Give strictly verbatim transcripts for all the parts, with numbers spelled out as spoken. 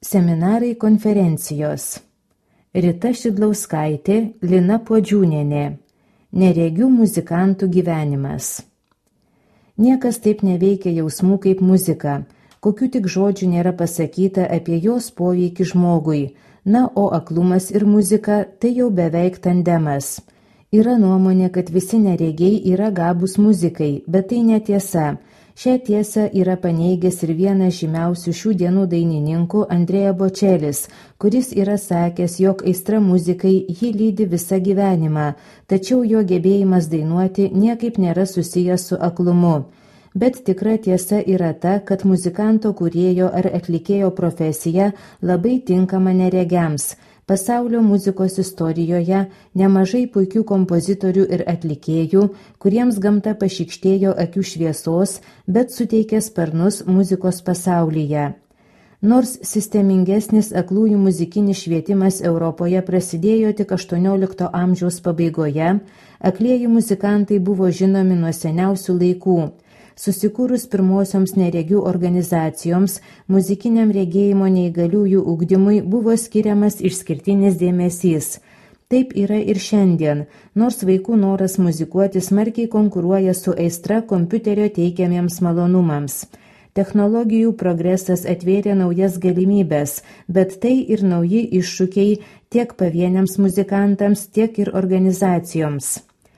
Seminarai konferencijos. Rita Šidlauskaitė, Lina Puodžiūnienė. Neregių muzikantų gyvenimas. Niekas taip neveikia jausmų kaip muzika, kokių tik žodžių nėra pasakyta apie jos poveikį žmogui, na, o aklumas ir muzika tai jau beveik tandemas. Yra nuomonė, kad visi neregiai yra gabūs muzikai, bet tai netiesa. Šią tiesą yra paneigęs ir vienas žymiausių šių dienų dainininkų Andrea Bocellis, kuris yra sakęs, jog aistra muzikai jį lydi visą gyvenimą, tačiau jo gebėjimas dainuoti niekaip nėra susijęs su aklumu. Bet tikra tiesa yra ta, kad muzikanto kūrėjo ar atlikėjo profesija labai tinkama neregiams. Pasaulio muzikos istorijoje nemažai puikių kompozitorių ir atlikėjų, kuriems gamta pašykštėjo akių šviesos, bet suteikė sparnus muzikos pasaulyje. Nors sistemingesnis aklųjų muzikinis švietimas Europoje prasidėjo tik aštuoniolikto amžiaus pabaigoje, aklieji muzikantai buvo žinomi nuo seniausių laikų. Susikūrus pirmosioms neregių organizacijoms, muzikiniam regėjimo neįgaliųjų ugdymui buvo skiriamas išskirtinis dėmesys. Taip yra ir šiandien, nors vaikų noras muzikuoti smarkiai konkuruoja su aistra kompiuterio teikiamiems malonumams. Technologijų progresas atvėrė naujas galimybės, bet tai ir nauji iššūkiai tiek pavieniams muzikantams, tiek ir organizacijoms.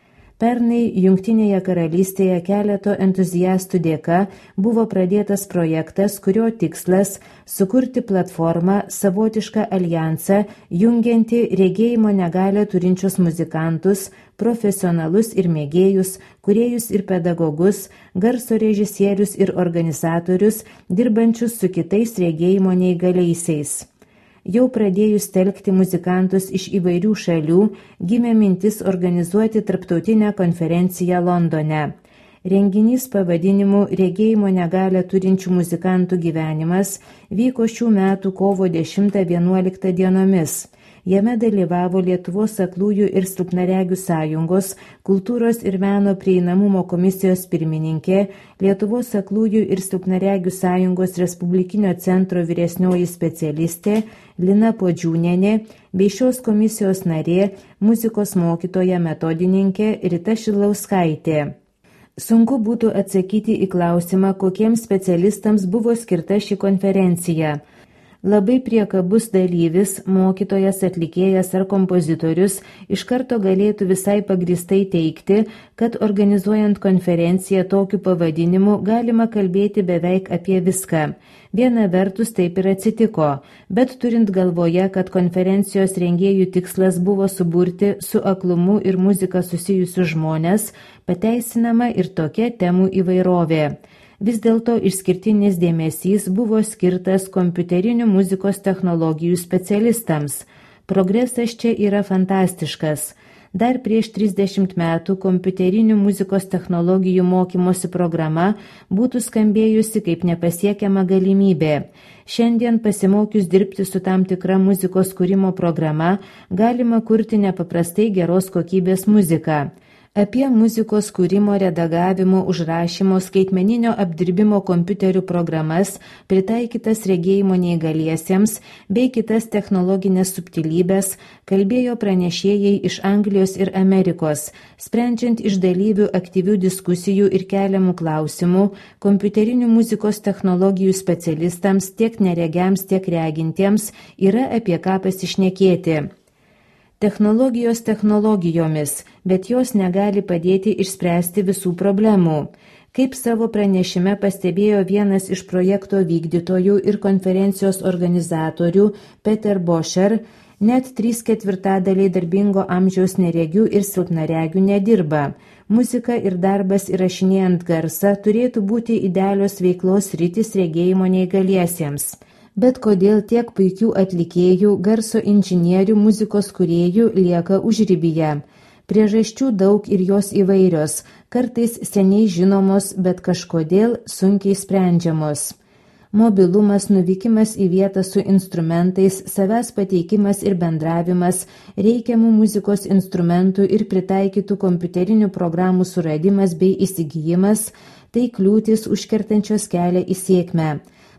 Pernai Jungtinėje karalystėje keleto entuziastų dėka buvo pradėtas projektas, kurio tikslas – sukurti platformą, savotišką aljansą, jungianti regėjimo negalią turinčius muzikantus, profesionalus ir mėgėjus, kūrėjus ir pedagogus, garso režisierius ir organizatorius, dirbančius su kitais regėjimo neįgaliaisiais. Jau pradėjus telkti muzikantus iš įvairių šalių, gimė mintis organizuoti tarptautinę konferenciją Londone. Renginys pavadinimu Regėjimo negalią turinčių muzikantų gyvenimas vyko šių metų kovo dešimtą vienuoliktą dienomis. Jame dalyvavo Lietuvos aklųjų ir silpnaregių sąjungos, kultūros ir meno prieinamumo komisijos pirmininkė, Lietuvos aklųjų ir silpnaregių sąjungos Respublikinio centro vyresnioji specialistė Lina Puodžiūnienė bei šios komisijos narė, muzikos mokytoja metodininkė Rita Šidlauskaitė. Sunku būtų atsakyti į klausimą, kokiems specialistams buvo skirta ši konferencija. Labai priekabus dalyvis, mokytojas, atlikėjas ar kompozitorius iš karto galėtų visai pagristai teigti, kad organizuojant konferenciją tokiu pavadinimu galima kalbėti beveik apie viską. Viena vertus taip ir atsitiko, bet turint galvoje, kad konferencijos rengėjų tikslas buvo suburti su aklumu ir muzika susijusius žmonės, pateisinama ir tokia temų įvairovė. Vis dėlto išskirtinis dėmesys buvo skirtas kompiuterinių muzikos technologijų specialistams. Progresas čia yra fantastiškas. Dar prieš trisdešimt metų kompiuterinių muzikos technologijų mokymosi programa būtų skambėjusi kaip nepasiekiama galimybė. Šiandien pasimokius dirbti su tam tikra muzikos kūrimo programa, galima kurti nepaprastai geros kokybės muziką. Apie muzikos kūrimo, redagavimo, užrašymo, skaitmeninio apdirbimo kompiuterių programas, pritaikytas regėjimo neįgaliesiems bei kitas technologinės subtilybės kalbėjo pranešėjai iš Anglijos ir Amerikos. Sprendžiant iš dalyvių aktyvių diskusijų ir keliamų klausimų, kompiuterinių muzikos technologijų specialistams tiek neregiams, tiek regintiems yra apie ką pasišnekėti. Technologijos technologijomis, bet jos negali padėti išspręsti visų problemų. Kaip savo pranešime pastebėjo vienas iš projekto vykdytojų ir konferencijos organizatorių Peter Boscher, net trys ketvirtadaliai darbingo amžiaus neregių ir silpnaregių nedirba. Muzika ir darbas įrašinėjant garsą turėtų būti idealios veiklos sritys regėjimo neįgaliesiems. Bet kodėl tiek puikių atlikėjų, garso inžinierių, muzikos kūrėjų lieka užribyje? Priežasčių daug ir jos įvairios, kartais seniai žinomos, bet kažkodėl sunkiai sprendžiamos. Mobilumas, nuvykimas į vietą su instrumentais, savęs pateikimas ir bendravimas, reikiamų muzikos instrumentų ir pritaikytų kompiuterinių programų suradimas bei įsigijimas – tai kliūtis užkertančios kelią į sėkmę.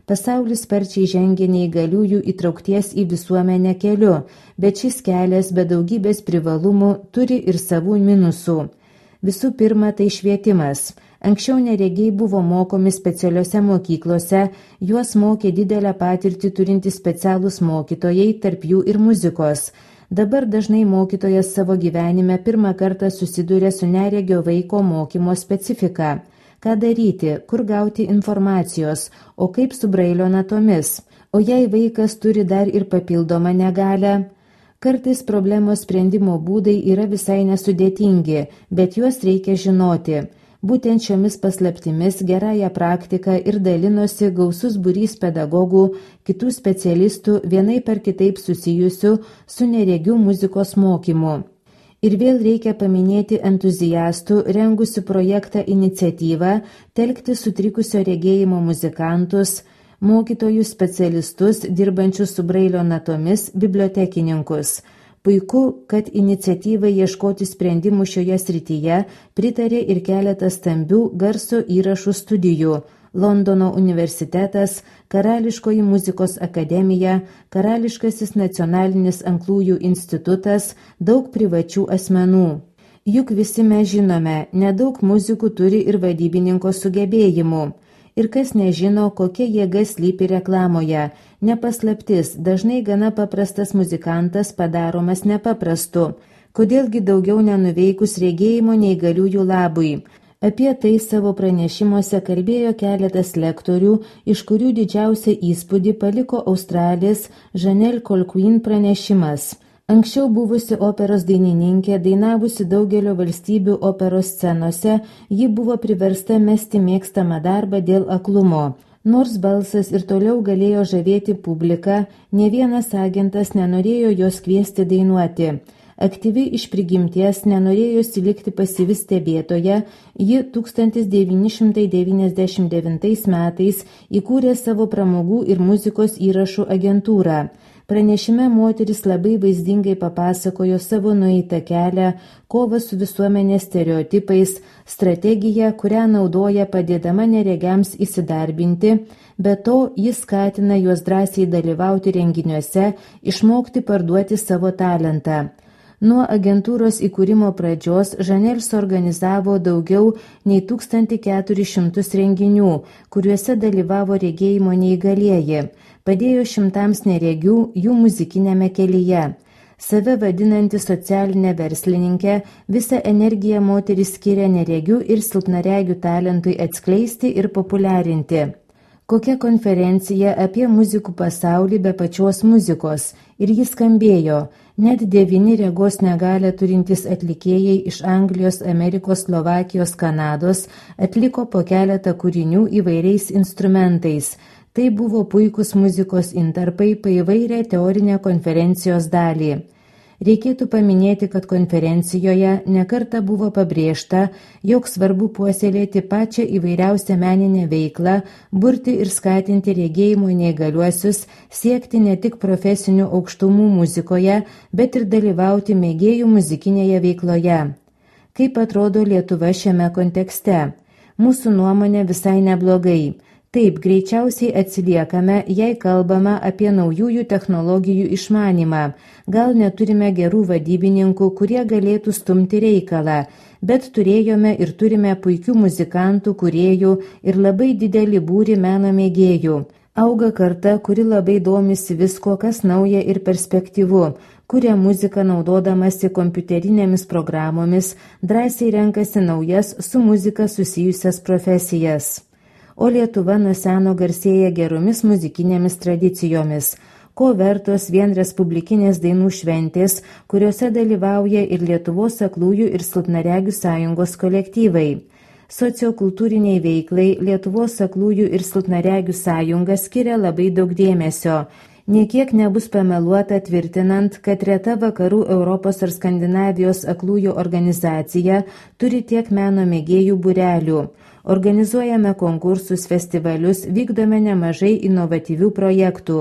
Pasaulis sparčiai žengia neįgaliųjų įtraukties į visuomenę keliu, bet šis kelias be daugybės privalumų turi ir savų minusų. Visų pirma, tai švietimas. Anksčiau neregiai buvo mokomi specialiose mokyklose, juos mokė didelę patirtį turintys specialūs mokytojai, tarp jų ir muzikos. Dabar dažnai mokytojas savo gyvenime pirmą kartą susiduria su neregio vaiko mokymo specifika. Ką daryti, kur gauti informacijos, o kaip su brailio natomis. O jei vaikas turi dar ir papildomą negalią? Kartais problemos sprendimo būdai yra visai nesudėtingi, bet juos reikia žinoti. Būtent šiomis paslaptimis gerąją praktiką ir dalinosi gausus būrys pedagogų, kitų specialistų vienai per kitaip susijusių su neregių muzikos mokymu. Ir vėl reikia paminėti entuziastų, rengusių projektą iniciatyvą, telkti sutrikusio regėjimo muzikantus, mokytojus specialistus, dirbančius su brailio natomis, bibliotekininkus. Puiku, kad iniciatyvai ieškoti sprendimų šioje srityje pritarė ir keletas stambių garso įrašų studijų – Londono universitetas, Karališkoji muzikos akademija, Karališkasis nacionalinis Anklųjų institutas, daug privačių asmenų. Juk visi mes žinome, nedaug muzikų turi ir vadybininko sugebėjimų. Ir kas nežino, kokia jėga slypi reklamoje. Nepaslaptis, dažnai gana paprastas muzikantas padaromas nepaprastu. Kodėlgi daugiau nenuveikus regėjimo neįgaliųjų labui? Apie tai savo pranešimuose kalbėjo keletas lektorių, iš kurių didžiausią įspūdį paliko Australės Janelle Colquhoun pranešimas. Anksčiau buvusi operos dainininkė, dainavusi daugelio valstybių operos scenose, ji buvo priversta mesti mėgstamą darbą dėl aklumo. Nors balsas ir toliau galėjo žavėti publiką, ne vienas agentas nenorėjo jos kviesti dainuoti. Aktyvi iš prigimties, nenorėjusi likti pasyvi stebėtoja, ji tūkstantis devyni šimtai devyniasdešimt devintais metais įkūrė savo pramogų ir muzikos įrašų agentūrą. Pranešime moteris labai vaizdingai papasakojo savo nueitą kelią, kovą su visuomenės stereotipais, strategiją, kurią naudoja padėdama neregiams įsidarbinti, be to jis skatina juos drąsiai dalyvauti renginiuose, išmokti parduoti savo talentą. Nuo agentūros įkūrimo pradžios Janelle suorganizavo daugiau nei tūkstantį keturis šimtus renginių, kuriuose dalyvavo regėjimo neįgalieji, padėjo šimtams neregių jų muzikinėme kelyje. Save vadinanti socialinė verslininkė, visą energiją moteris skiria neregių ir silpnaregių talentui atskleisti ir populiarinti. Kokia konferencija apie muzikų pasaulį be pačios muzikos, ir jis skambėjo. Net devyni regos negalią turintys atlikėjai iš Anglijos, Amerikos, Slovakijos, Kanados atliko po keletą kūrinių įvairiais instrumentais. Tai buvo puikūs muzikos intarpai paįvairę teorinę konferencijos dalį. Reikėtų paminėti, kad konferencijoje nekartą buvo pabrėžta, jog svarbu puoselėti pačią įvairiausią meninę veiklą, burti ir skatinti regėjimo neįgaliuosius, siekti ne tik profesinių aukštumų muzikoje, bet ir dalyvauti mėgėjų muzikinėje veikloje. Kaip atrodo Lietuva šiame kontekste? Mūsų nuomonė visai neblogai. Taip, greičiausiai atsiliekame, jei kalbama apie naujųjų technologijų išmanymą. Gal neturime gerų vadybininkų, kurie galėtų stumti reikalą, bet turėjome ir turime puikių muzikantų, kūrėjų ir labai didelį būrį meno mėgėjų. Auga karta, kuri labai domisi visko, kas nauja ir perspektyvu, kuria muziką naudodamasi kompiuterinėmis programomis, drąsiai renkasi naujas su muzika susijusias profesijas. O Lietuva nuo seno garsėja geromis muzikinėmis tradicijomis, ko vertos vien respublikinės dainų šventės, kuriuose dalyvauja ir Lietuvos aklųjų ir silpnaregių sąjungos kolektyvai. Sociokultūriniai veiklai Lietuvos aklųjų ir silpnaregių sąjunga skiria labai daug dėmesio. Niekiek nebus pameluota tvirtinant, kad reta vakarų Europos ar Skandinavijos aklųjų organizacija turi tiek meno mėgėjų būrelių. Organizuojame konkursus, festivalius, vykdome nemažai inovatyvių projektų.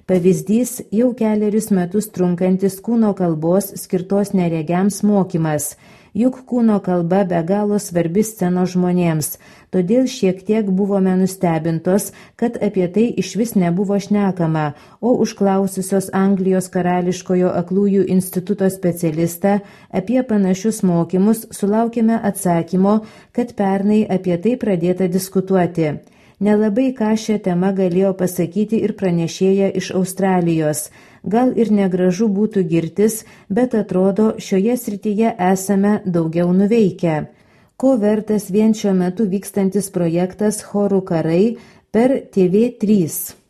Pavyzdys jau kelerius metus trunkantis kūno kalbos skirtos neregiams mokymas. Juk kūno kalba be galo svarbi scenos žmonėms, todėl šiek tiek buvome nustebintos, kad apie tai išvis nebuvo šnekama, o užklaususios Anglijos karališkojo aklųjų instituto specialistą apie panašius mokymus sulaukėme atsakymo, kad pernai apie tai pradėta diskutuoti. Nelabai ką šią temą galėjo pasakyti ir pranešėja iš Australijos. Gal ir negražu būtų girtis, bet atrodo, šioje srityje esame daugiau nuveikę. Ko vertas vien šiuo metu vykstantis projektas Chorų karai per T V trys.